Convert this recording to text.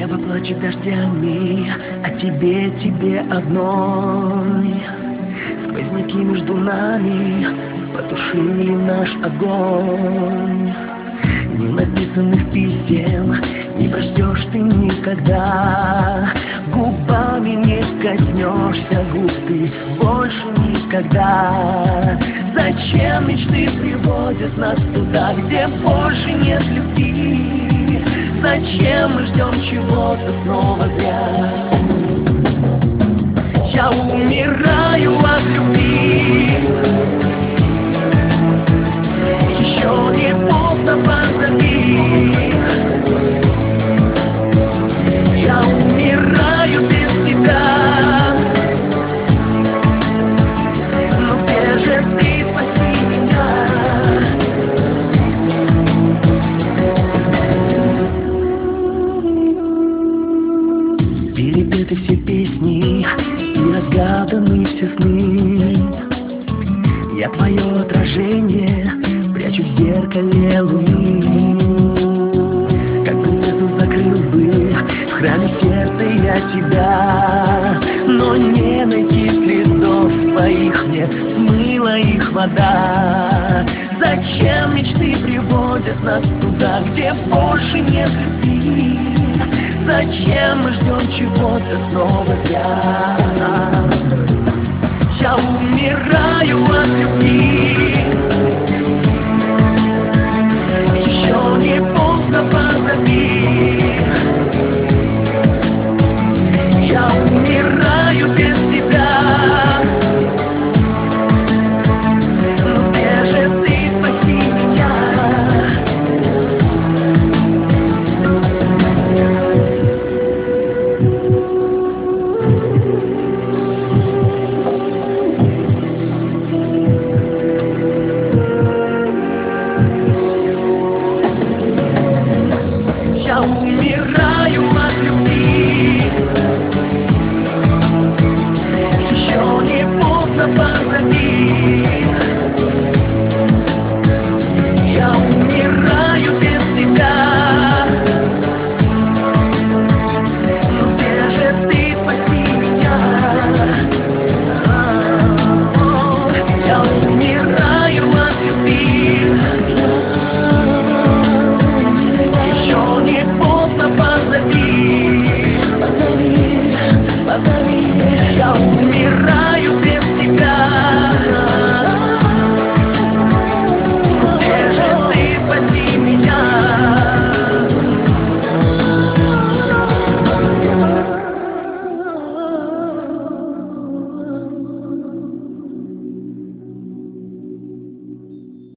Небо плачет дождями о тебе, тебе одной. Сквозняки между нами потушили наш огонь. Не написанных писем не прочтешь ты никогда. Губами не коснешься губ ты больше никогда. Зачем мечты приводят нас туда, где больше нет любви? Зачем мы ждем чего-то снова зря? Я умираю от любви. Еще не поздно, позови. Я умираю без тебя. Но где же ты, спаси меня? Перепеты все песни и разгаданы все сны. Я твое отражение прячу в зеркале луны. Как принцессу закрыл бы в храме сердца я тебя, но не найти следов твоих мне смыла их вода. Зачем мечты приводят нас туда, где больше нет любви? Зачем мы ждем чего-то снова зря? Я умираю от любви.